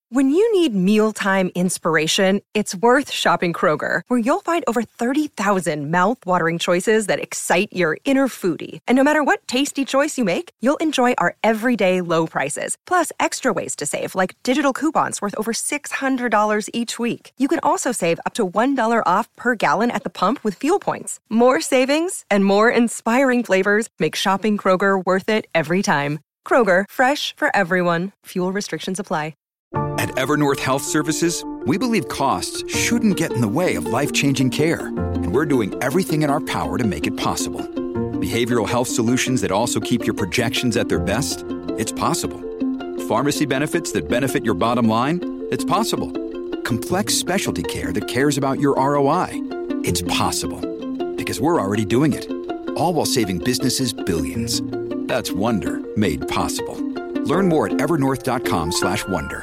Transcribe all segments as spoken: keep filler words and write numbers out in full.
When you need mealtime inspiration, it's worth shopping Kroger, where you'll find over thirty thousand mouth-watering choices that excite your inner foodie. And no matter what tasty choice you make, you'll enjoy our everyday low prices, plus extra ways to save, like digital coupons worth over six hundred dollars each week. You can also save up to one dollar off per gallon at the pump with fuel points. More savings and more inspiring flavors make shopping Kroger worth it every time. Kroger, fresh for everyone. Fuel restrictions apply. At Evernorth Health Services, we believe costs shouldn't get in the way of life-changing care, and we're doing everything in our power to make it possible. Behavioral health solutions that also keep your projections at their best? It's possible. Pharmacy benefits that benefit your bottom line? It's possible. Complex specialty care that cares about your R O I? It's possible. Because we're already doing it. All while saving businesses billions. That's Wonder made possible. Learn more at evernorth.com slash wonder.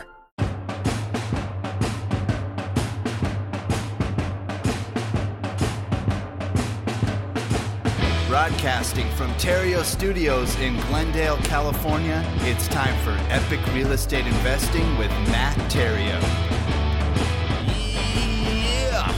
Broadcasting from Terrio Studios in Glendale, California, it's time for Epic Real Estate Investing with Matt Terrio. Yeah!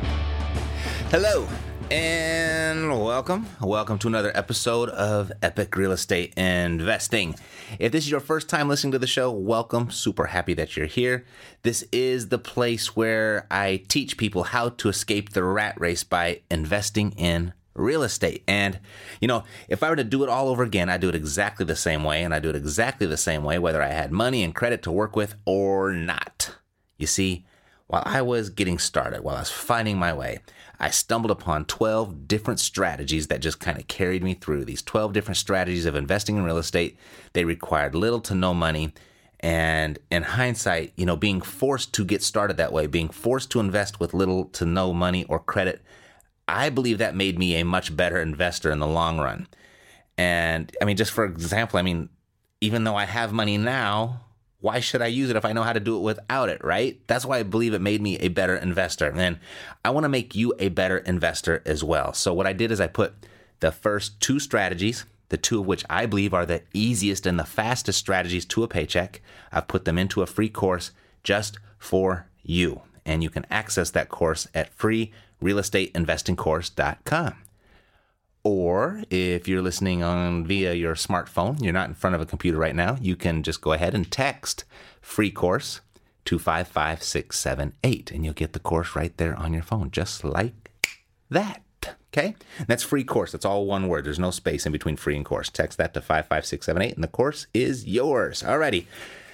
Hello, and welcome. Welcome to another episode of Epic Real Estate Investing. If this is your first time listening to the show, welcome. Super happy that you're here. This is the place where I teach people how to escape the rat race by investing in real estate. And, you know, if I were to do it all over again, I'd do it exactly the same way, and I'd do it exactly the same way, whether I had money and credit to work with or not. You see, while I was getting started, while I was finding my way, I stumbled upon twelve different strategies that just kind of carried me through. These twelve different strategies of investing in real estate. They required little to no money. And in hindsight, you know, being forced to get started that way, being forced to invest with little to no money or credit, I believe that made me a much better investor in the long run. And I mean, just for example, I mean, even though I have money now, why should I use it if I know how to do it without it, right? That's why I believe it made me a better investor. And I want to make you a better investor as well. So what I did is I put the first two strategies, the two of which I believe are the easiest and the fastest strategies to a paycheck. I've put them into a free course just for you. And you can access that course at free real estate investing course dot com. Or if you're listening on via your smartphone, you're not in front of a computer right now, you can just go ahead and text free course to five five six seven eight, and you'll get the course right there on your phone, just like that. Okay? That's free course. That's all one word. There's no space in between free and course. Text that to five five six seven eight, and the course is yours. Alrighty.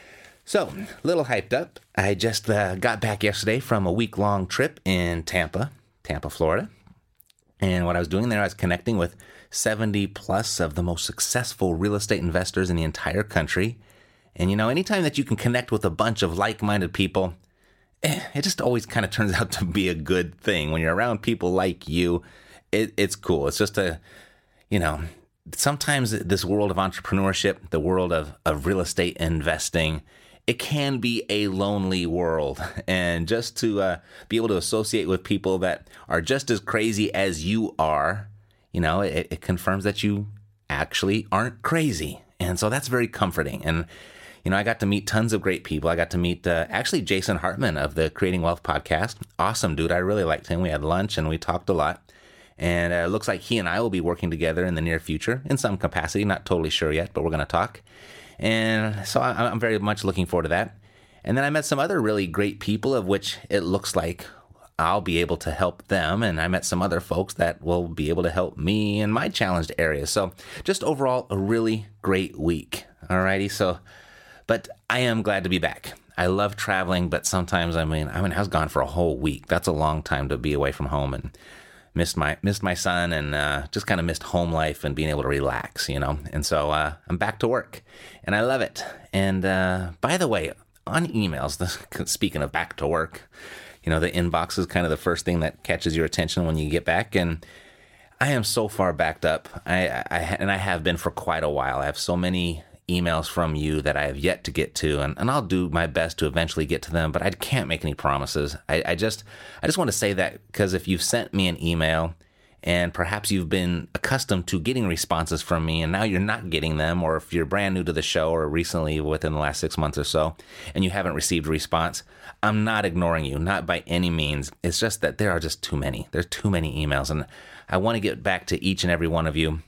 So, a little hyped up. I just uh, got back yesterday from a week-long trip in Tampa, Tampa, Florida. And what I was doing there, I was connecting with seventy plus of the most successful real estate investors in the entire country. And, you know, anytime that you can connect with a bunch of like-minded people, eh, it just always kind of turns out to be a good thing. When you're around people like you, it, it's cool. It's just a, you know, sometimes this world of entrepreneurship, the world of, of real estate investing, it can be a lonely world. And just to uh, be able to associate with people that are just as crazy as you are, you know, it, it confirms that you actually aren't crazy. And so that's very comforting. And, you know, I got to meet tons of great people. I got to meet uh, actually Jason Hartman of the Creating Wealth podcast. Awesome dude. I really liked him. We had lunch and we talked a lot. And it uh, looks like he and I will be working together in the near future in some capacity. Not totally sure yet, but we're going to talk. And so I'm very much looking forward to that. And then I met some other really great people of which it looks like I'll be able to help them. And I met some other folks that will be able to help me in my challenged areas. So just overall, a really great week. Alrighty. So, but I am glad to be back. I love traveling, but sometimes, I mean, I mean, I was gone for a whole week. That's a long time to be away from home and missed my missed my son and uh, just kind of missed home life and being able to relax, you know. And so uh, I'm back to work, and I love it. And uh, by the way, on emails, the, speaking of back to work, you know, the inbox is kind of the first thing that catches your attention when you get back. And I am so far backed up, I, I and I have been for quite a while. I have so many emails from you that I have yet to get to, and, and I'll do my best to eventually get to them, but I can't make any promises. I, I just I just want to say that because if you've sent me an email And perhaps you've been accustomed to getting responses from me and now you're not getting them, or if you're brand new to the show or recently within the last six months or so and you haven't received a response, I'm not ignoring you, not by any means. It's just that there are just too many. There's too many emails, and I want to get back to each and every one of you,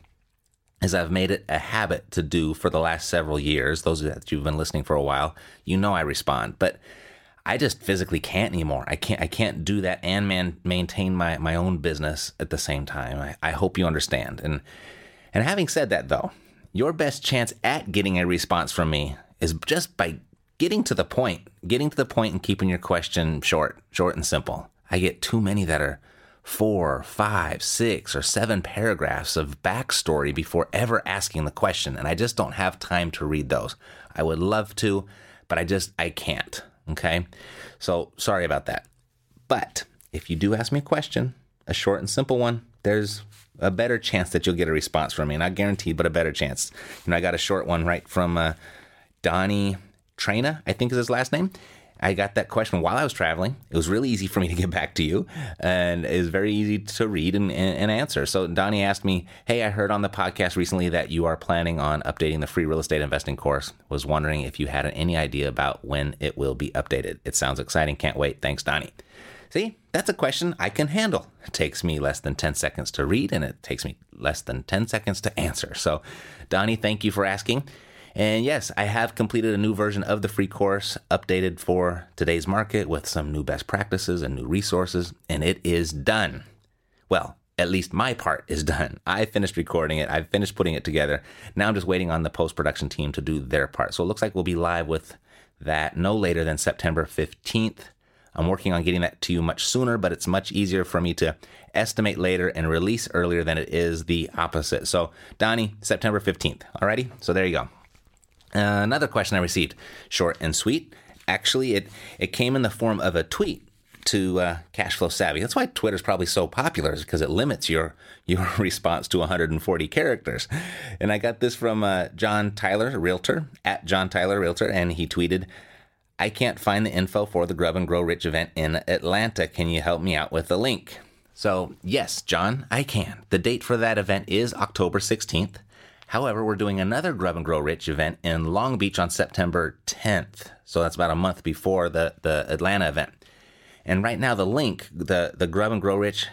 as I've made it a habit to do for the last several years. Those that you've been listening for a while, you know I respond, but I just physically can't anymore. I can't I can't do that and man, maintain my, my own business at the same time. I, I hope you understand. And and having said that, though, your best chance at getting a response from me is just by getting to the point, getting to the point and keeping your question short, short and simple. I get too many that are four, five, six, or seven paragraphs of backstory before ever asking the question, and I just don't have time to read those. I would love to, but I just, I can't. Okay, so sorry about that. But if you do ask me a question, a short and simple one, there's a better chance that you'll get a response from me. Not guaranteed, but a better chance. You know, I got a short one right from uh, Donnie Traina, I think is his last name. I got that question while I was traveling. It was really easy for me to get back to you, and it was very easy to read and, and, and answer. So Donnie asked me, hey, I heard on the podcast recently that you are planning on updating the free real estate investing course. Was wondering if you had any idea about when it will be updated. It sounds exciting. Can't wait. Thanks, Donnie. See, that's a question I can handle. It takes me less than ten seconds to read, and it takes me less than ten seconds to answer. So, Donnie, thank you for asking. And yes, I have completed a new version of the free course, updated for today's market with some new best practices and new resources, and it is done. Well, at least my part is done. I finished recording it. I've finished putting it together. Now I'm just waiting on the post-production team to do their part. So it looks like we'll be live with that no later than September fifteenth. I'm working on getting that to you much sooner, but it's much easier for me to estimate later and release earlier than it is the opposite. So, Donnie, September fifteenth. Alrighty? So there you go. Uh, another question I received, short and sweet. Actually, it, it came in the form of a tweet to uh, Cashflow Savvy. That's why Twitter's probably so popular, is because it limits your your response to one hundred forty characters. And I got this from uh, John Tyler, Realtor, at John Tyler Realtor, and he tweeted, I can't find the info for the Grub and Grow Rich event in Atlanta. Can you help me out with the link? So, yes, John, I can. The date for that event is October sixteenth. However, we're doing another Grub and Grow Rich event in Long Beach on September tenth. So that's about a month before the, the Atlanta event. And right now the link, the, the grub and grow rich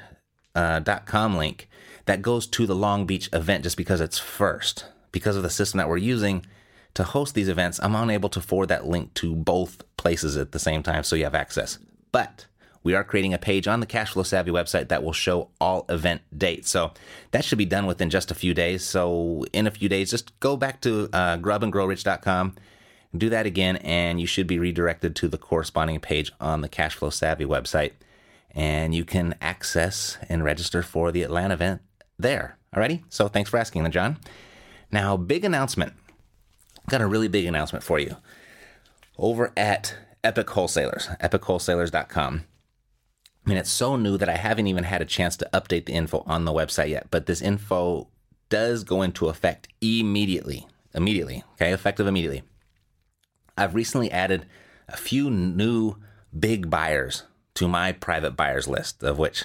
dot com uh, link, that goes to the Long Beach event just because it's first. Because of the system that we're using to host these events, I'm unable to forward that link to both places at the same time so you have access. But we are creating a page on the Cashflow Savvy website that will show all event dates. So that should be done within just a few days. So in a few days, just go back to uh, grub and grow rich dot com, do that again, and you should be redirected to the corresponding page on the Cashflow Savvy website. And you can access and register for the Atlanta event there. Alrighty? So thanks for asking, John. Now, big announcement. Got a really big announcement for you. Over at Epic Wholesalers, epic wholesalers dot com. I mean, it's so new that I haven't even had a chance to update the info on the website yet, but this info does go into effect immediately. Immediately, okay? Effective immediately. I've recently added a few new big buyers to my private buyers list, of which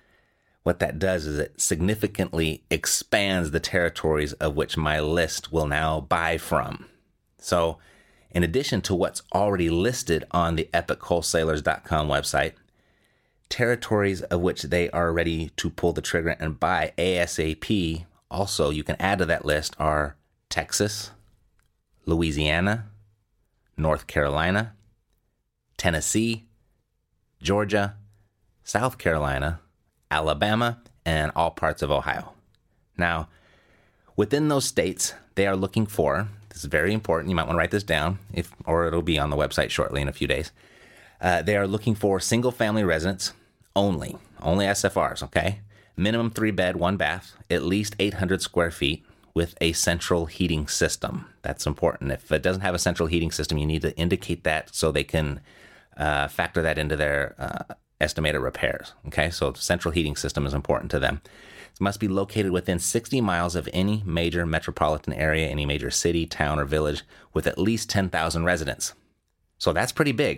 what that does is it significantly expands the territories of which my list will now buy from. So, in addition to what's already listed on the epic wholesalers dot com website, territories of which they are ready to pull the trigger and buy ASAP, also you can add to that list, are Texas, Louisiana, North Carolina, Tennessee, Georgia, South Carolina, Alabama, and all parts of Ohio. Now, within those states, they are looking for, this is very important, you might want to write this down, if or it'll be on the website shortly in a few days. Uh, they are looking for single-family residents only, only S F Rs, okay? Minimum three-bed, one-bath, at least eight hundred square feet with a central heating system. That's important. If it doesn't have a central heating system, you need to indicate that so they can uh, factor that into their uh, estimated repairs, okay? So the central heating system is important to them. It must be located within sixty miles of any major metropolitan area, any major city, town, or village with at least ten thousand residents. So that's pretty big.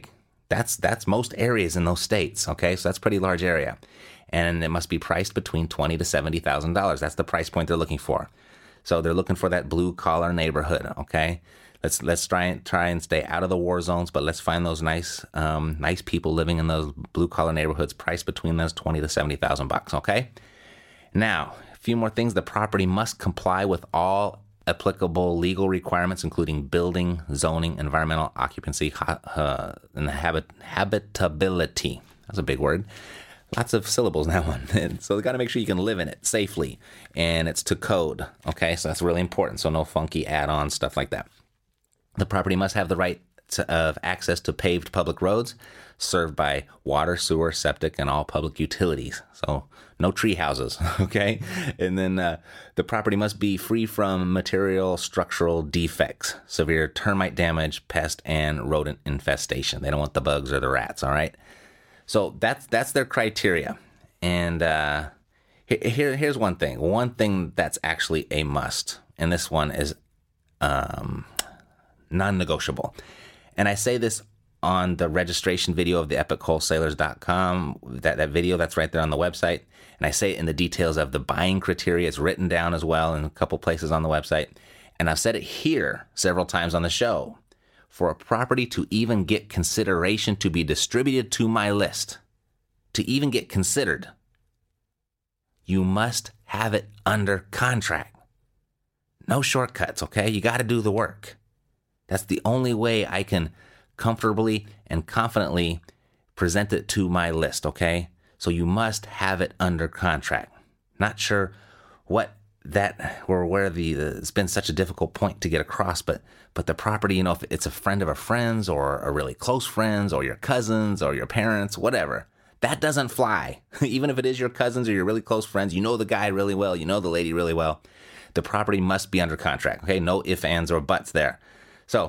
That's that's most areas in those states, okay? So that's a pretty large area. And it must be priced between twenty thousand dollars to seventy thousand dollars. That's the price point they're looking for. So they're looking for that blue-collar neighborhood, okay? Let's let's try and try and stay out of the war zones, but let's find those nice um, nice people living in those blue-collar neighborhoods priced between those twenty thousand to seventy thousand bucks, okay? Now, a few more things. The property must comply with all applicable legal requirements, including building, zoning, environmental occupancy, uh, and habit, habitability. That's a big word. Lots of syllables in that one. And so you got to make sure you can live in it safely, and it's to code. Okay, so that's really important. So no funky add-ons, stuff like that. The property must have the right to, of access to paved public roads, served by water, sewer, septic, and all public utilities. So no tree houses, okay? And then uh, the property must be free from material structural defects, severe termite damage, pest, and rodent infestation. They don't want the bugs or the rats, all right? So that's that's their criteria. And uh, here here's one thing. One thing that's actually a must, and this one is um, non-negotiable. And I say this on the registration video of the epic wholesalers dot com, that, that video that's right there on the website. And I say it in the details of the buying criteria. It's written down as well in a couple places on the website. And I've said it here several times on the show. For a property to even get consideration to be distributed to my list, to even get considered, you must have it under contract. No shortcuts, okay? You got to do the work. That's the only way I can comfortably and confidently present it to my list, okay? So you must have it under contract. Not sure what that or where the, the it's been such a difficult point to get across, but but the property, you know, if it's a friend of a friend's or a really close friends or your cousins or your parents, whatever, that doesn't fly. Even if it is your cousins or your really close friends, you know the guy really well, you know the lady really well, the property must be under contract, okay? No ifs, ands, or buts there. So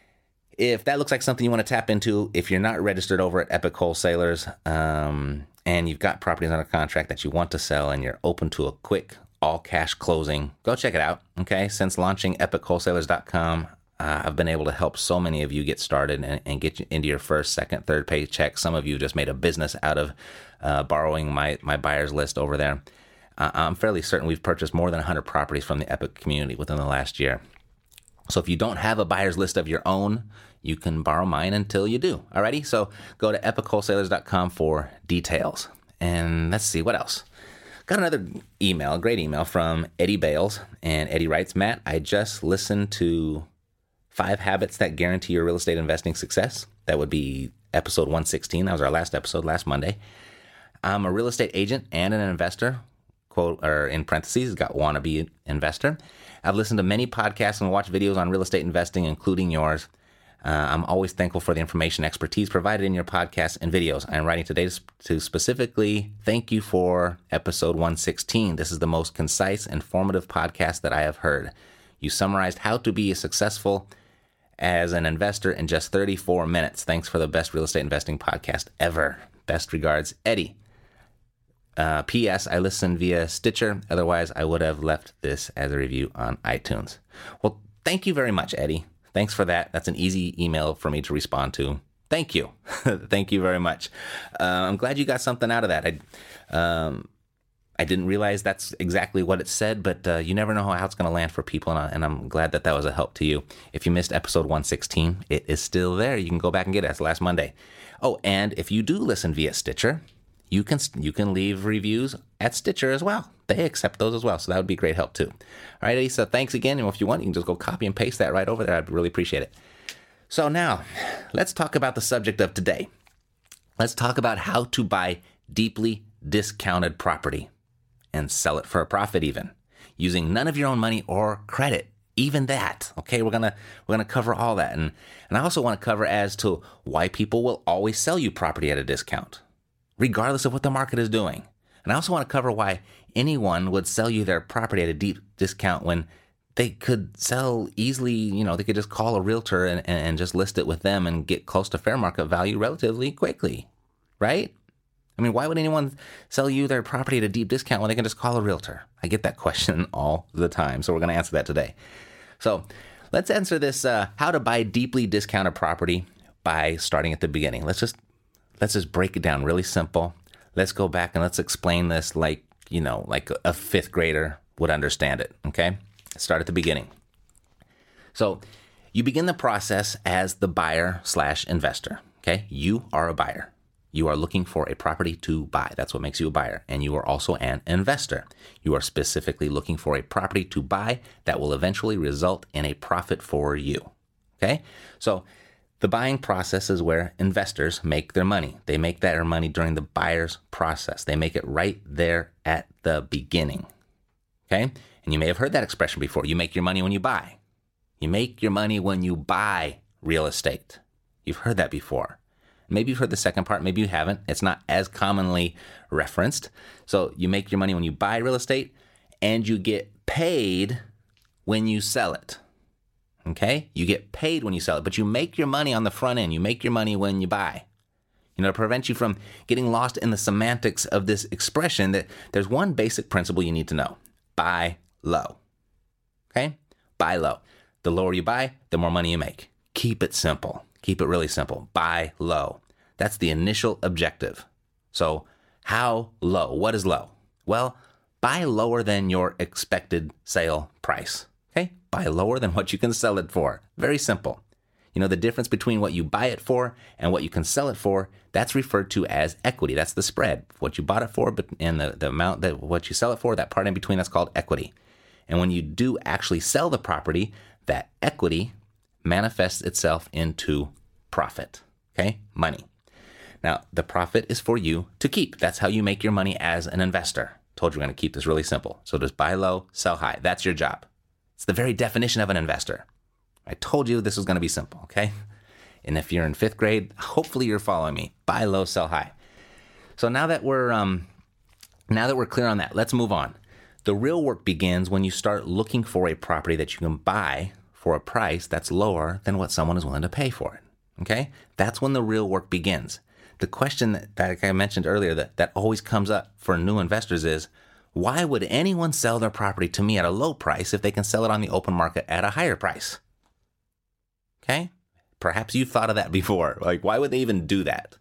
if that looks like something you want to tap into, if you're not registered over at Epic Wholesalers, um, and you've got properties under contract that you want to sell and you're open to a quick all-cash closing, go check it out, okay? Since launching epic wholesalers dot com, uh, I've been able to help so many of you get started and, and get you into your first, second, third paycheck. Some of you just made a business out of uh, borrowing my, my buyer's list over there. Uh, I'm fairly certain we've purchased more than one hundred properties from the Epic community within the last year. So if you don't have a buyer's list of your own, you can borrow mine until you do. Alrighty? So go to epic wholesalers dot com for details. And let's see, what else? Got another email, a great email from Eddie Bales. And Eddie writes, Matt, I just listened to Five Habits That Guarantee Your Real Estate Investing Success. That would be episode one sixteen. That was our last episode last Monday. I'm a real estate agent and an investor, quote, or in parentheses, got wannabe investor. I've listened to many podcasts and watched videos on real estate investing, including yours. Uh, I'm always thankful for the information and expertise provided in your podcasts and videos. I'm writing today to specifically thank you for episode one sixteen. This is the most concise, informative podcast that I have heard. You summarized how to be successful as an investor in just thirty-four minutes. Thanks for the best real estate investing podcast ever. Best regards, Eddie. Uh, P S. I listened via Stitcher. Otherwise, I would have left this as a review on iTunes. Well, thank you very much, Eddie. Thanks for that. That's an easy email for me to respond to. Thank you. Thank you very much. Uh, I'm glad you got something out of that. I, um, I didn't realize that's exactly what it said, but uh, you never know how it's going to land for people, and, I, and I'm glad that that was a help to you. If you missed episode one sixteen, it is still there. You can go back and get it. It's last Monday. Oh, and if you do listen via Stitcher, you can you can leave reviews at Stitcher as well. They accept those as well, so that would be great help too. All right, Lisa, thanks again. And if you want, you can just go copy and paste that right over there. I'd really appreciate it. So now, let's talk about the subject of today. Let's talk about how to buy deeply discounted property and sell it for a profit even, using none of your own money or credit. Even that, okay? We're gonna we're gonna cover all that, and and I also want to cover as to why people will always sell you property at a discount, regardless of what the market is doing. And I also want to cover why anyone would sell you their property at a deep discount when they could sell easily, you know, they could just call a realtor and, and just list it with them and get close to fair market value relatively quickly, right? I mean, why would anyone sell you their property at a deep discount when they can just call a realtor? I get that question all the time, so we're going to answer that today. So let's answer this, uh, how to buy deeply discounted property by starting at the beginning. Let's just let's just break it down really simple. Let's go back and let's explain this like, you know, like a fifth grader would understand it, okay? Start at the beginning. So you begin the process as the buyer slash investor, okay? You are a buyer. You are looking for a property to buy. That's what makes you a buyer. And you are also an investor. You are specifically looking for a property to buy that will eventually result in a profit for you. Okay? So the buying process is where investors make their money. They make their money during the buyer's process. They make it right there at the beginning. Okay? And you may have heard that expression before. You make your money when you buy. You make your money when you buy real estate. You've heard that before. Maybe you've heard the second part, maybe you haven't. It's not as commonly referenced. So you make your money when you buy real estate and you get paid when you sell it. Okay? You get paid when you sell it, but you make your money on the front end. You make your money when you buy. You know, to prevent you from getting lost in the semantics of this expression, that there's one basic principle you need to know. Buy low. Okay? Buy low. The lower you buy, the more money you make. Keep it simple. Keep it really simple. Buy low. That's the initial objective. So how low? What is low? Well, buy lower than your expected sale price. Okay? Buy lower than what you can sell it for. Very simple. You know, the difference between what you buy it for and what you can sell it for, that's referred to as equity. That's the spread. What you bought it for but and the, the amount that what you sell it for, that part in between, that's called equity. And when you do actually sell the property, that equity manifests itself into profit, okay? Money. Now, the profit is for you to keep. That's how you make your money as an investor. Told you we're going to keep this really simple. So just buy low, sell high. That's your job. It's the very definition of an investor. I told you this was going to be simple, okay? And if you're in fifth grade, hopefully you're following me. Buy low, sell high. So now that we're um, now that we're clear on that, let's move on. The real work begins when you start looking for a property that you can buy for a price that's lower than what someone is willing to pay for it. Okay? That's when the real work begins. The question that, that I mentioned earlier that, that always comes up for new investors is, why would anyone sell their property to me at a low price if they can sell it on the open market at a higher price? Okay? Perhaps you've thought of that before. Like, why would they even do that?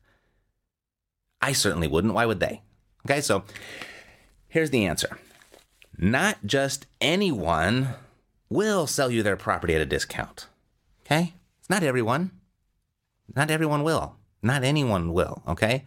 I certainly wouldn't. Why would they? Okay, so here's the answer. Not just anyone will sell you their property at a discount. Okay? It's not everyone. Not everyone will. Not anyone will, okay?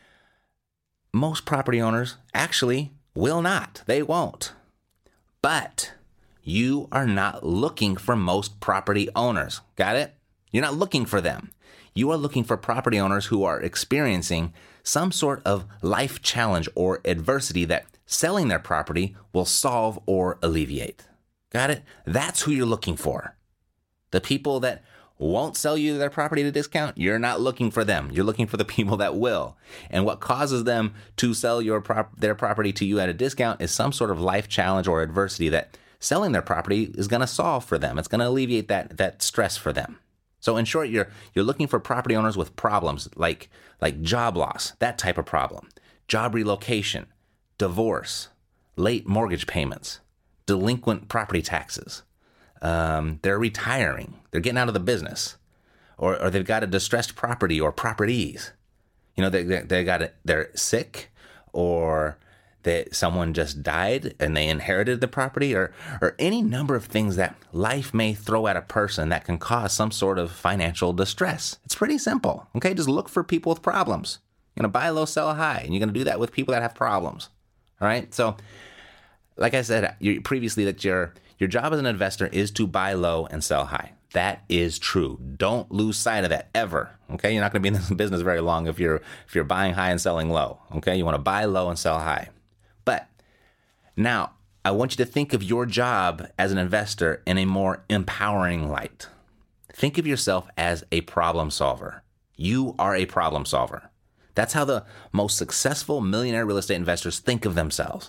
Most property owners actually will not. They won't. But you are not looking for most property owners. Got it? You're not looking for them. You are looking for property owners who are experiencing some sort of life challenge or adversity that selling their property will solve or alleviate. Got it? That's who you're looking for. The people that won't sell you their property at a discount, you're not looking for them. You're looking for the people that will. And what causes them to sell your prop- their property to you at a discount is some sort of life challenge or adversity that selling their property is going to solve for them. It's going to alleviate that that stress for them. So in short, you're you're looking for property owners with problems like like job loss, that type of problem, job relocation, divorce, late mortgage payments, delinquent property taxes. Um, they're retiring. They're getting out of the business, or or they've got a distressed property or properties. You know, they they, they got a, they're sick, or that someone just died and they inherited the property, or or any number of things that life may throw at a person that can cause some sort of financial distress. It's pretty simple. Okay, just look for people with problems. You're gonna buy low, sell high, and you're gonna do that with people that have problems. All right, so like I said you, previously, that your your job as an investor is to buy low and sell high. That is true. Don't lose sight of that ever. Okay, you're not going to be in this business very long if you're if you're buying high and selling low. Okay, you want to buy low and sell high. But now I want you to think of your job as an investor in a more empowering light. Think of yourself as a problem solver. You are a problem solver. That's how the most successful millionaire real estate investors think of themselves.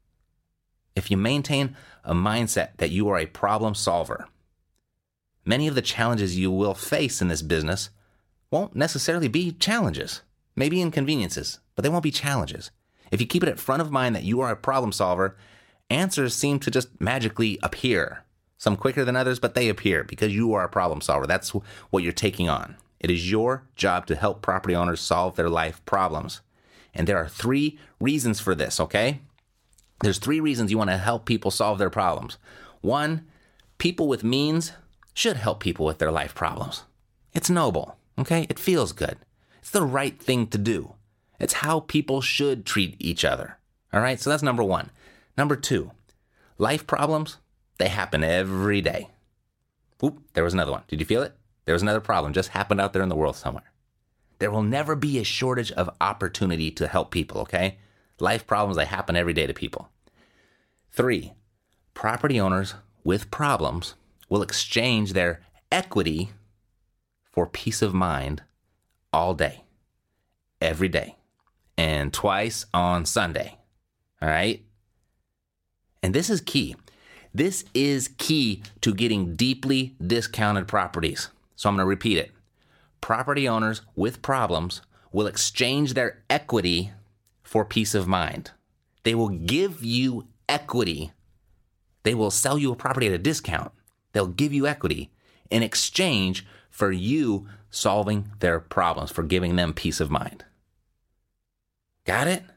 If you maintain a mindset that you are a problem solver, many of the challenges you will face in this business won't necessarily be challenges, maybe inconveniences, but they won't be challenges. If you keep it at front of mind that you are a problem solver, answers seem to just magically appear. Some quicker than others, but they appear because you are a problem solver. That's what you're taking on. It is your job to help property owners solve their life problems. And there are three reasons for this, okay? There's three reasons you want to help people solve their problems. One, people with means should help people with their life problems. It's noble, okay? It feels good. It's the right thing to do. It's how people should treat each other, all right? So that's number one. Number two, life problems, they happen every day. Oop, there was another one. Did you feel it? There was another problem just happened out there in the world somewhere. There will never be a shortage of opportunity to help people, okay? Life problems, they happen every day to people. Three, property owners with problems will exchange their equity for peace of mind all day, every day, and twice on Sunday, all right? And this is key. This is key to getting deeply discounted properties. So I'm going to repeat it. Property owners with problems will exchange their equity for peace of mind. They will give you equity. They will sell you a property at a discount. They'll give you equity in exchange for you solving their problems, for giving them peace of mind. Got it?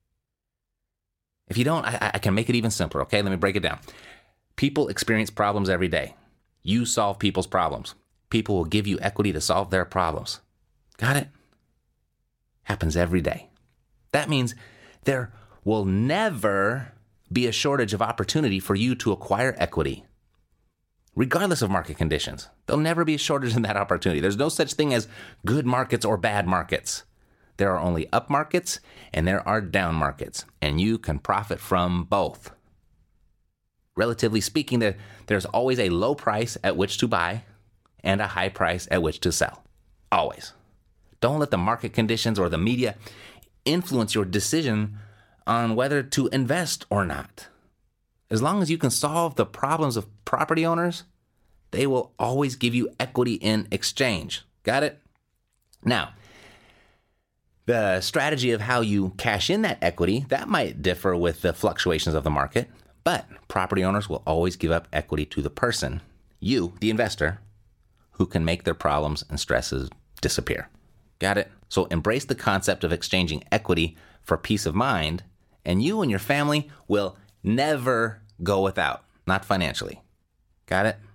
If you don't, I, I can make it even simpler, okay? Let me break it down. People experience problems every day. You solve people's problems. People will give you equity to solve their problems. Got it? Happens every day. That means there will never be a shortage of opportunity for you to acquire equity, regardless of market conditions. There'll never be a shortage in that opportunity. There's no such thing as good markets or bad markets. There are only up markets and there are down markets, and you can profit from both. Relatively speaking, there, there's always a low price at which to buy and a high price at which to sell. Always. Don't let the market conditions or the media influence your decision on whether to invest or not. As long as you can solve the problems of property owners, they will always give you equity in exchange. Got it? Now, the strategy of how you cash in that equity, that might differ with the fluctuations of the market, but property owners will always give up equity to the person, you, the investor, who can make their problems and stresses disappear. Got it? So embrace the concept of exchanging equity for peace of mind, and you and your family will never go without, not financially. Got it?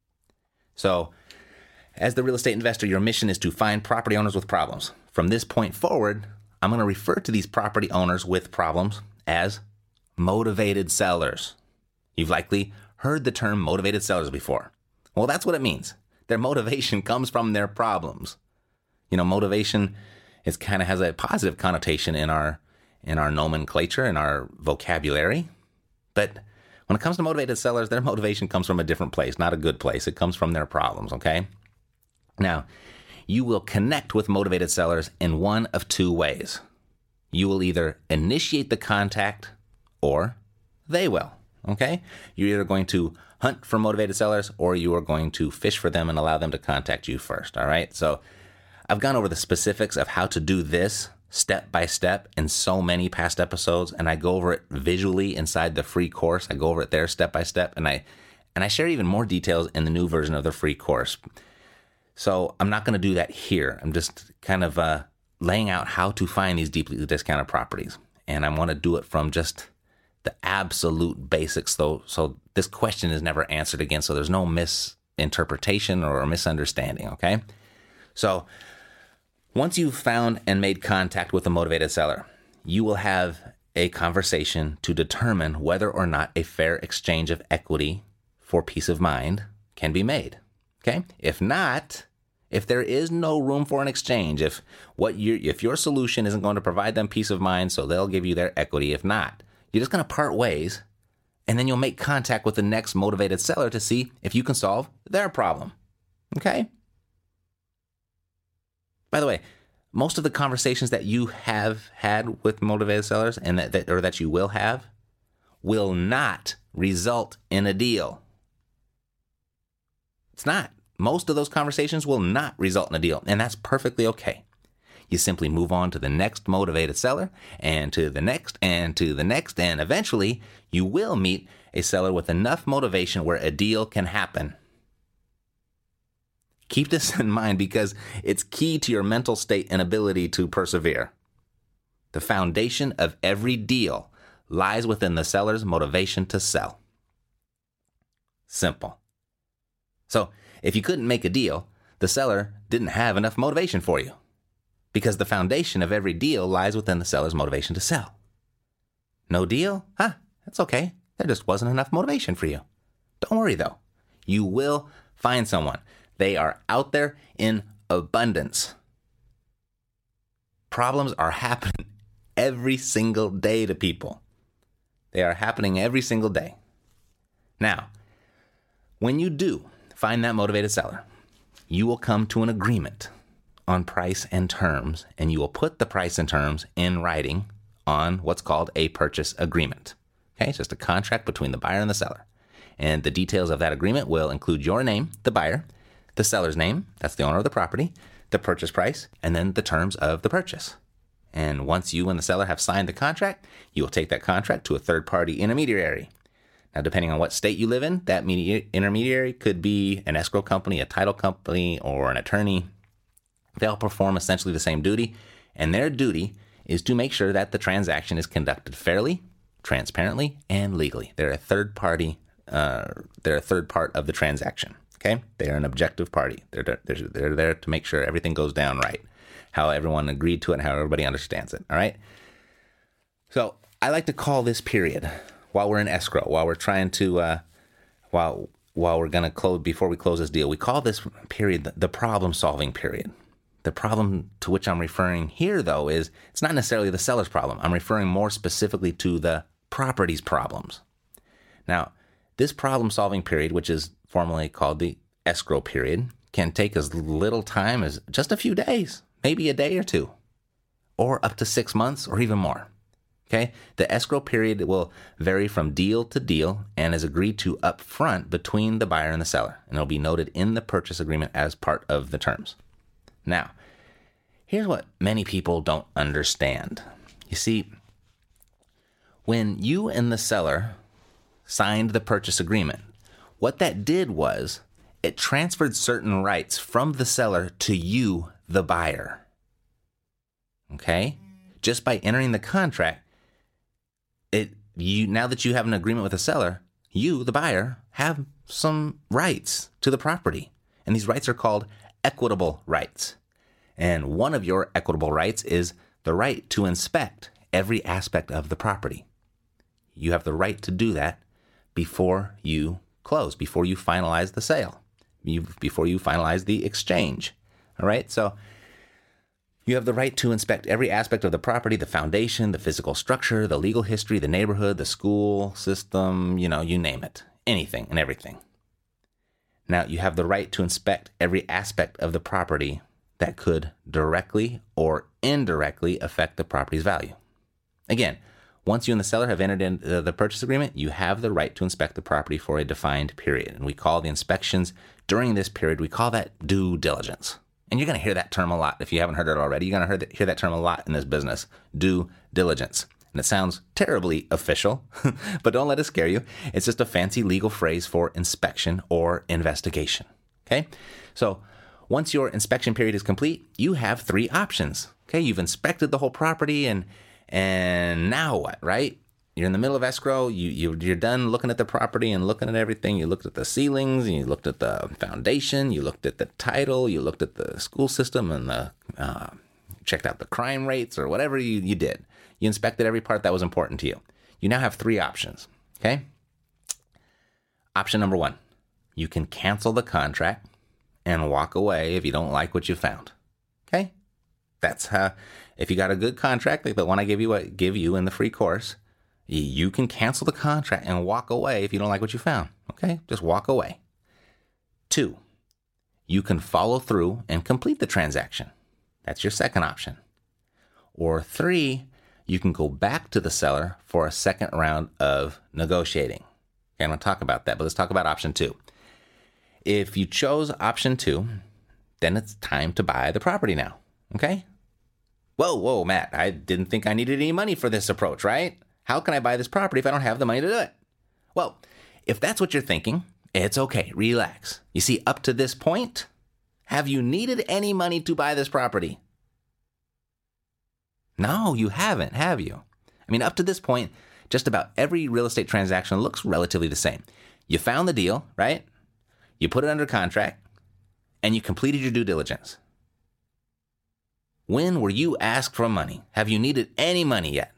So, as the real estate investor, your mission is to find property owners with problems. From this point forward, I'm going to refer to these property owners with problems as motivated sellers. You've likely heard the term motivated sellers before. Well, that's what it means. Their motivation comes from their problems. You know, motivation is kind of has a positive connotation in our in our nomenclature, in our vocabulary. But when it comes to motivated sellers, their motivation comes from a different place, not a good place. It comes from their problems, okay? Now, you will connect with motivated sellers in one of two ways. You will either initiate the contact or they will, okay? You're either going to hunt for motivated sellers or you are going to fish for them and allow them to contact you first, all right? So I've gone over the specifics of how to do this step by step in so many past episodes, and I go over it visually inside the free course. I go over it there step by step, and I and I share even more details in the new version of the free course. So I'm not going to do that here. I'm just kind of uh, laying out how to find these deeply discounted properties, and I want to do it from just the absolute basics, though, so this question is never answered again, so there's no misinterpretation or misunderstanding, okay? So once you've found and made contact with a motivated seller, you will have a conversation to determine whether or not a fair exchange of equity for peace of mind can be made. Okay? If not, if there is no room for an exchange, if what you if your solution isn't going to provide them peace of mind, so they'll give you their equity. If not, you're just going to part ways, and then you'll make contact with the next motivated seller to see if you can solve their problem. Okay? By the way, most of the conversations that you have had with motivated sellers and that, that or that you will have will not result in a deal. It's not. Most of those conversations will not result in a deal, and that's perfectly okay. You simply move on to the next motivated seller and to the next and to the next, and eventually you will meet a seller with enough motivation where a deal can happen. Keep this in mind because it's key to your mental state and ability to persevere. The foundation of every deal lies within the seller's motivation to sell. Simple. So, if you couldn't make a deal, the seller didn't have enough motivation for you, because the foundation of every deal lies within the seller's motivation to sell. No deal? Huh, that's okay. There just wasn't enough motivation for you. Don't worry though. You will find someone. They are out there in abundance. Problems are happening every single day to people. They are happening every single day. Now, when you do find that motivated seller, you will come to an agreement on price and terms, and you will put the price and terms in writing on what's called a purchase agreement. Okay, it's just a contract between the buyer and the seller. And the details of that agreement will include your name, the buyer, the seller's name, that's the owner of the property, the purchase price, and then the terms of the purchase. And once you and the seller have signed the contract, you will take that contract to a third-party intermediary. Now, depending on what state you live in, that medi- intermediary could be an escrow company, a title company, or an attorney. They all perform essentially the same duty, and their duty is to make sure that the transaction is conducted fairly, transparently, and legally. They're a third party. Uh, they're a third part of the transaction. Okay, they are an objective party. They're they're they're there to make sure everything goes down right, how everyone agreed to it, and how everybody understands it. All right. So I like to call this period while we're in escrow, while we're trying to, uh, while while we're gonna close before we close this deal. We call this period the, the problem-solving period. The problem to which I'm referring here, though, is it's not necessarily the seller's problem. I'm referring more specifically to the property's problems. Now, this problem-solving period, which is formally called the escrow period, can take as little time as just a few days, maybe a day or two, or up to six months or even more. Okay? The escrow period will vary from deal to deal and is agreed to up front between the buyer and the seller, and it'll be noted in the purchase agreement as part of the terms. Now, here's what many people don't understand. You see, when you and the seller signed the purchase agreement, what that did was it transferred certain rights from the seller to you, the buyer. Okay? Just by entering the contract, it you now that you have an agreement with the seller, you, the buyer, have some rights to the property. And these rights are called equitable rights. And one of your equitable rights is the right to inspect every aspect of the property. You have the right to do that before you close, before you finalize the sale, you, before you finalize the exchange. All right? So you have the right to inspect every aspect of the property, the foundation, the physical structure, the legal history, the neighborhood, the school system, you know, you name it, anything and everything. Now, you have the right to inspect every aspect of the property that could directly or indirectly affect the property's value. Again, once you and the seller have entered into the purchase agreement, you have the right to inspect the property for a defined period. And we call the inspections during this period, we call that due diligence. And you're going to hear that term a lot. If you haven't heard it already, you're going to hear that term a lot in this business, due diligence. And it sounds terribly official, but don't let it scare you. It's just a fancy legal phrase for inspection or investigation. Okay? So once your inspection period is complete, you have three options. Okay? You've inspected the whole property, and and now what, right? You're in the middle of escrow. You, you, you're done looking at the property and looking at everything. You looked at the ceilings, and you looked at the foundation, you looked at the title, you looked at the school system, and the uh, checked out the crime rates or whatever you, you did. You inspected every part that was important to you. You now have three options, okay? Option number one, you can cancel the contract and walk away if you don't like what you found, okay? That's how, if you got a good contract, like the one I give you, give you in the free course, you can cancel the contract and walk away if you don't like what you found, okay? Just walk away. Two, you can follow through and complete the transaction. That's your second option. Or three, you can go back to the seller for a second round of negotiating. Okay, I'm going to talk about that, but let's talk about option two. If you chose option two, then it's time to buy the property now, okay? Whoa, whoa, Matt, I didn't think I needed any money for this approach, right? How can I buy this property if I don't have the money to do it? Well, if that's what you're thinking, it's okay. Relax. You see, up to this point, Have you needed any money to buy this property? No, you haven't, have you? I mean, up to this point, just about every real estate transaction looks relatively the same. You found the deal, right? You put it under contract, and you completed your due diligence. When were you asked for money? Have you needed any money yet?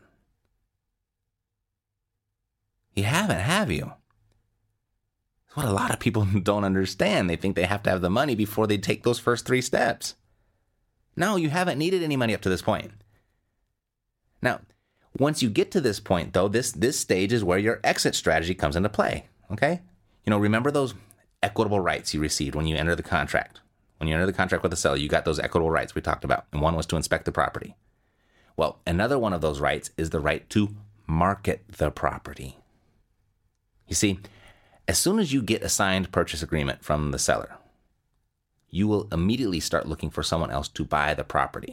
You haven't, have you? That's what a lot of people don't understand. They think they have to have the money before they take those first three steps. No, you haven't needed any money up to this point. Now, once you get to this point, though, this, this stage is where your exit strategy comes into play, okay? You know, remember those equitable rights you received when you enter the contract. When you enter the contract with the seller, you got those equitable rights we talked about, and one was to inspect the property. Well, another one of those rights is the right to market the property. You see, as soon as you get a signed purchase agreement from the seller, you will immediately start looking for someone else to buy the property.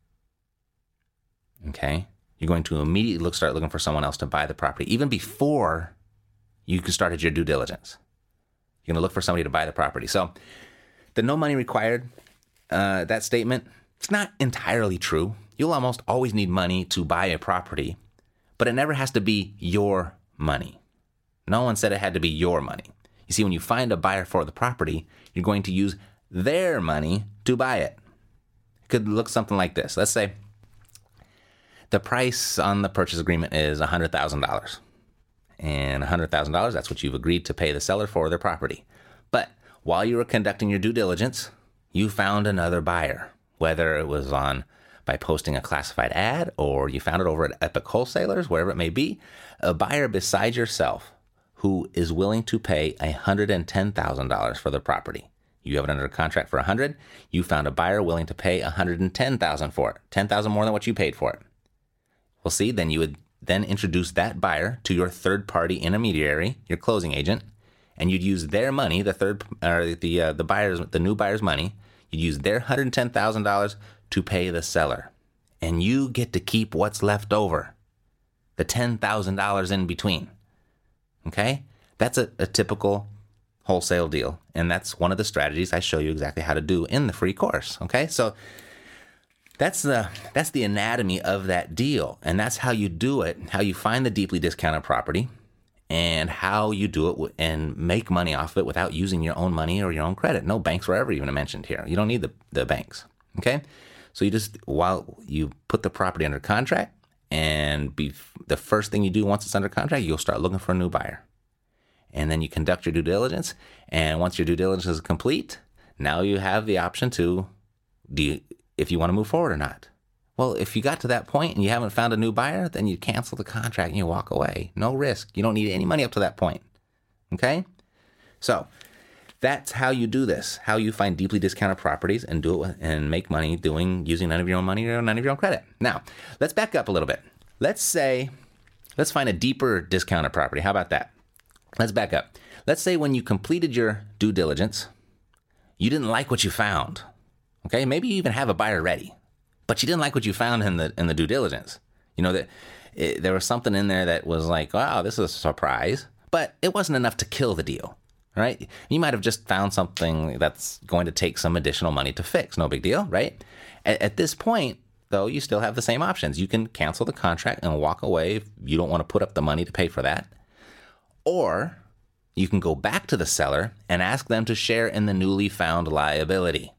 Okay? You're going to immediately look, start looking for someone else to buy the property, even before you started your due diligence. You're going to look for somebody to buy the property. So the no money required, uh, that statement, it's not entirely true. You'll almost always need money to buy a property, but it never has to be your money. No one said it had to be your money. You see, when you find a buyer for the property, you're going to use their money to buy it. It could look something like this. Let's say the price on the purchase agreement is one hundred thousand dollars. And one hundred thousand dollars, that's what you've agreed to pay the seller for their property. But while you were conducting your due diligence, you found another buyer, whether it was on by posting a classified ad or you found it over at Epic Wholesalers, wherever it may be, a buyer beside yourself who is willing to pay one hundred ten thousand dollars for the property. You have it under contract for one hundred thousand dollars. You found a buyer willing to pay one hundred ten thousand dollars for it, ten thousand dollars more than what you paid for it. Well, see, then you would then introduce that buyer to your third-party intermediary, your closing agent, and you'd use their money, the third or the uh, the buyer's the new buyer's money. You'd use their one hundred ten thousand dollars to pay the seller, and you get to keep what's left over, the ten thousand dollars in between. Okay, that's a, a typical wholesale deal, and that's one of the strategies I show you exactly how to do in the free course. Okay, so that's the that's the anatomy of that deal, and that's how you do it, how you find the deeply discounted property, and how you do it and make money off of it without using your own money or your own credit. No banks were ever even mentioned here. You don't need the, the banks. Okay, so you just while you put the property under contract, and be the first thing you do once it's under contract, you'll start looking for a new buyer. And then you conduct your due diligence. And once your due diligence is complete, now you have the option to, do you, if you want to move forward or not. Well, if you got to that point and you haven't found a new buyer, then you cancel the contract and you walk away. No risk. You don't need any money up to that point. Okay? So that's how you do this, how you find deeply discounted properties and do it and make money doing using none of your own money or none of your own credit. Now, let's back up a little bit. Let's say, let's find a deeper discounted property. How about that? Let's back up. Let's say when you completed your due diligence, you didn't like what you found. Okay, maybe you even have a buyer ready, but you didn't like what you found in the in the due diligence. You know that it, there was something in there that was like, wow, this is a surprise, but it wasn't enough to kill the deal. Right? You might have just found something that's going to take some additional money to fix. No big deal, right? At, at this point, though, you still have the same options. You can cancel the contract and walk away if you don't want to put up the money to pay for that. Or you can go back to the seller and ask them to share in the newly found liability.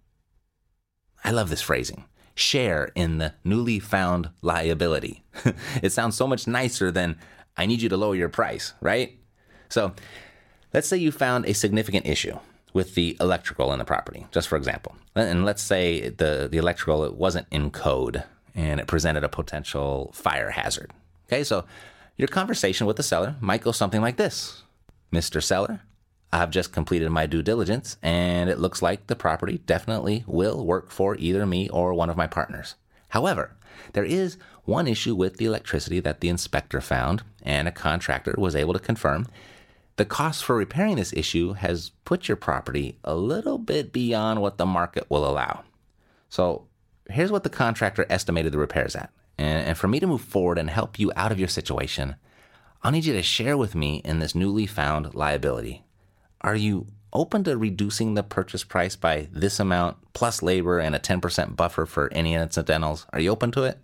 I love this phrasing. Share in the newly found liability. It sounds so much nicer than, I need you to lower your price, right? So let's say you found a significant issue with the electrical in the property, just for example. And let's say the, the electrical it wasn't in code and it presented a potential fire hazard. Okay, so your conversation with the seller might go something like this. Mister Seller, I've just completed my due diligence and it looks like the property definitely will work for either me or one of my partners. However, there is one issue with the electricity that the inspector found and a contractor was able to confirm. The cost for repairing this issue has put your property a little bit beyond what the market will allow. So here's what the contractor estimated the repairs at. And, and for me to move forward and help you out of your situation, I'll need you to share with me in this newly found liability. Are you open to reducing the purchase price by this amount plus labor and a ten percent buffer for any incidentals? Are you open to it?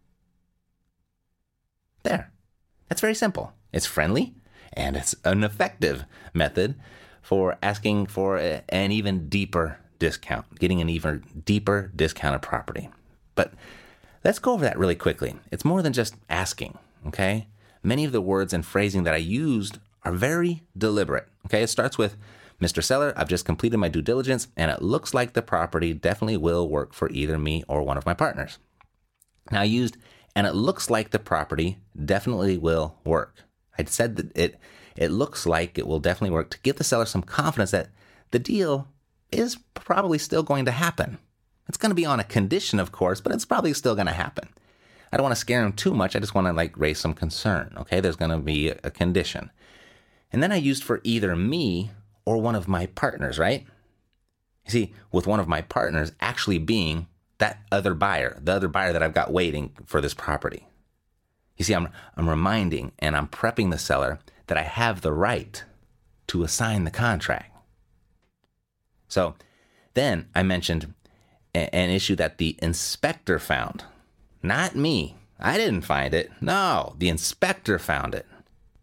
There. That's very simple. It's friendly, and it's an effective method for asking for a, an even deeper discount, getting an even deeper discounted property. But let's go over that really quickly. It's more than just asking, okay? Many of the words and phrasing that I used are very deliberate, okay? It starts with, Mister Seller, I've just completed my due diligence, and it looks like the property definitely will work for either me or one of my partners. Now, I used, and it looks like the property definitely will work. I said that it it looks like it will definitely work to give the seller some confidence that the deal is probably still going to happen. It's going to be on a condition, of course, but it's probably still going to happen. I don't want to scare him too much. I just want to like raise some concern. Okay, there's going to be a condition. And then I used for either me or one of my partners, right? You see, with one of my partners actually being that other buyer, the other buyer that I've got waiting for this property. You see, I'm I'm reminding and I'm prepping the seller that I have the right to assign the contract. So then I mentioned a, an issue that the inspector found. Not me. I didn't find it. No, the inspector found it.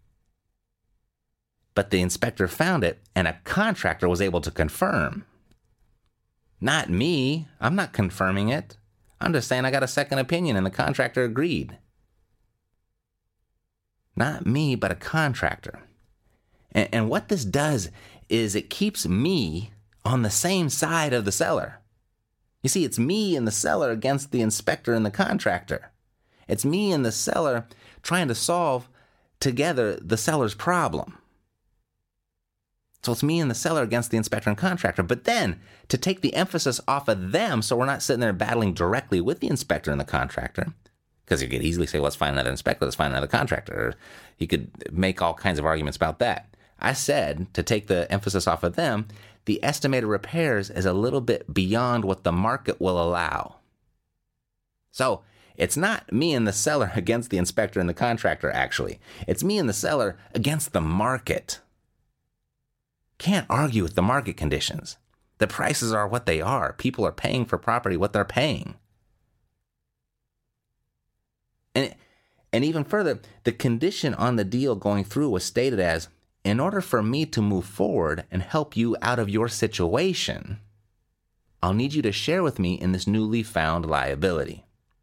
But the inspector found it and a contractor was able to confirm. Not me. I'm not confirming it. I'm just saying I got a second opinion and the contractor agreed. Not me, but a contractor. And, and what this does is it keeps me on the same side of the seller. You see, it's me and the seller against the inspector and the contractor. It's me and the seller trying to solve together the seller's problem. So it's me and the seller against the inspector and contractor. But then to take the emphasis off of them so we're not sitting there battling directly with the inspector and the contractor, because you could easily say, well, let's find another inspector, let's find another contractor. Or you could make all kinds of arguments about that. I said to take the emphasis off of them, the estimated repairs is a little bit beyond what the market will allow. So it's not me and the seller against the inspector and the contractor, actually. It's me and the seller against the market. Can't argue with the market conditions. The prices are what they are. People are paying for property what they're paying. And, and even further, the condition on the deal going through was stated as, in order for me to move forward and help you out of your situation, I'll need you to share with me in this newly found liability.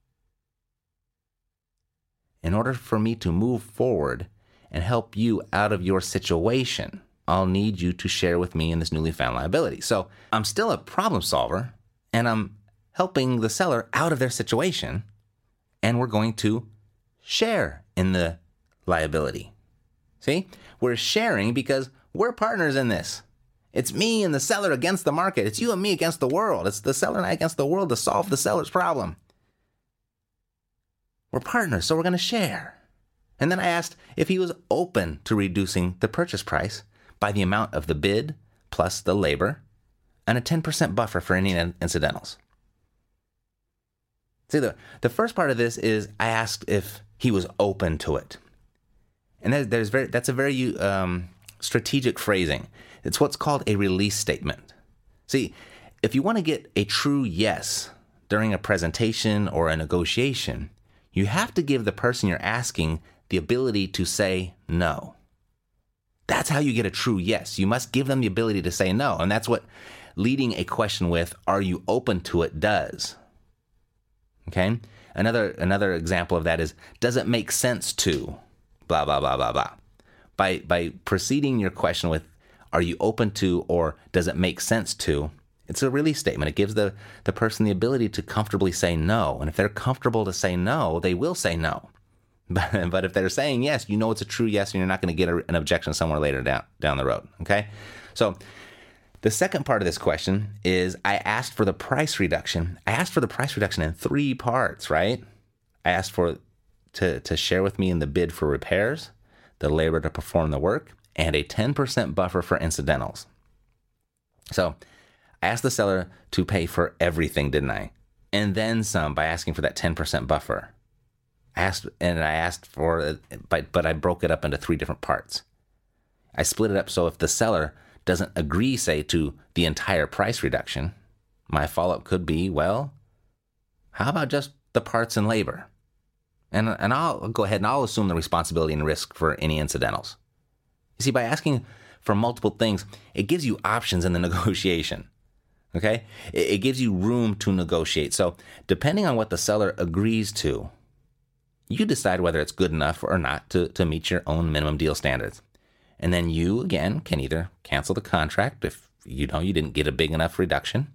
In order for me to move forward and help you out of your situation, I'll need you to share with me in this newly found liability. So I'm still a problem solver, and I'm helping the seller out of their situation, and we're going to share in the liability. See? We're sharing because we're partners in this. It's me and the seller against the market. It's you and me against the world. It's the seller and I against the world to solve the seller's problem. We're partners, so we're going to share. And then I asked if he was open to reducing the purchase price by the amount of the bid plus the labor and a ten percent buffer for any incidentals. See, the, the first part of this is I asked if he was open to it. And there's, there's very that's a very um, strategic phrasing. It's what's called a release statement. See, if you want to get a true yes during a presentation or a negotiation, you have to give the person you're asking the ability to say no. That's how you get a true yes. You must give them the ability to say no. And that's what leading a question with, are you open to it, does. Okay? Another another example of that is, does it make sense to blah, blah, blah, blah, blah. By, by preceding your question with, are you open to, or does it make sense to, it's a release statement. It gives the, the person the ability to comfortably say no. And if they're comfortable to say no, they will say no. But, but if they're saying yes, you know it's a true yes, and you're not going to get a, an objection somewhere later down, down the road. Okay? So the second part of this question is I asked for the price reduction. I asked for the price reduction in three parts, right? I asked for to, to share with me in the bid for repairs, the labor to perform the work, and a ten percent buffer for incidentals. So I asked the seller to pay for everything, didn't I? And then some by asking for that ten percent buffer. I asked, and I asked for, but, but I broke it up into three different parts. I split it up so if the seller doesn't agree, say, to the entire price reduction, my follow-up could be, well, how about just the parts and labor? And, and I'll go ahead and I'll assume the responsibility and risk for any incidentals. You see, by asking for multiple things, it gives you options in the negotiation. Okay? It, it gives you room to negotiate. So depending on what the seller agrees to, you decide whether it's good enough or not to, to meet your own minimum deal standards. And then you, again, can either cancel the contract if you know you didn't get a big enough reduction,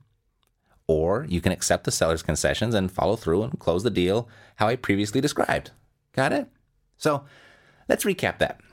or you can accept the seller's concessions and follow through and close the deal how I previously described. Got it? So let's recap that.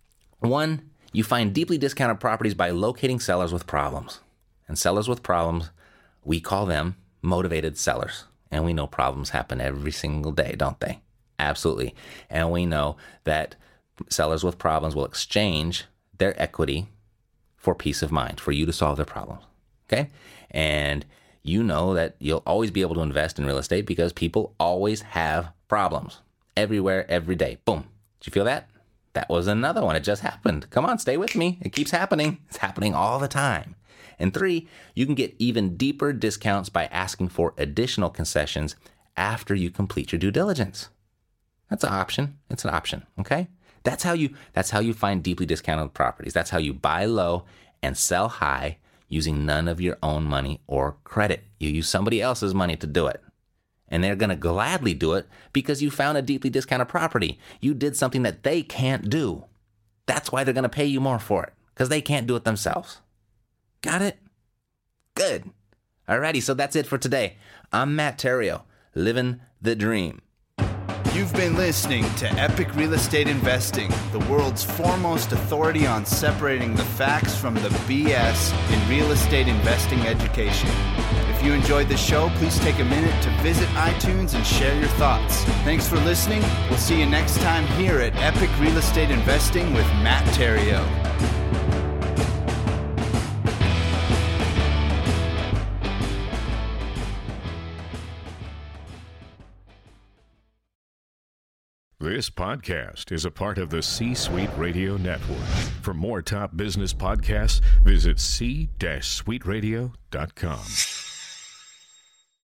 One, you find deeply discounted properties by locating sellers with problems. And sellers with problems, we call them motivated sellers. And we know problems happen every single day, don't they? Absolutely. And we know that sellers with problems will exchange their equity for peace of mind, for you to solve their problems. Okay? And you know that you'll always be able to invest in real estate because people always have problems. Everywhere, every day. Boom. Did you feel that? That was another one. It just happened. Come on, stay with me. It keeps happening. It's happening all the time. And three, you can get even deeper discounts by asking for additional concessions after you complete your due diligence. That's an option. It's an option, okay? That's how you that's how you find deeply discounted properties. That's how you buy low and sell high using none of your own money or credit. You use somebody else's money to do it. And they're going to gladly do it because you found a deeply discounted property. You did something that they can't do. That's why they're going to pay you more for it, because they can't do it themselves. Got it? Good. Alrighty, so that's it for today. I'm Matt Theriault, living the dream. You've been listening to Epic Real Estate Investing, the world's foremost authority on separating the facts from the B S in real estate investing education. If you enjoyed the show, please take a minute to visit iTunes and share your thoughts. Thanks for listening. We'll see you next time here at Epic Real Estate Investing with Matt Theriault. This podcast is a part of the C-Suite Radio Network. For more top business podcasts, visit c suite radio dot com.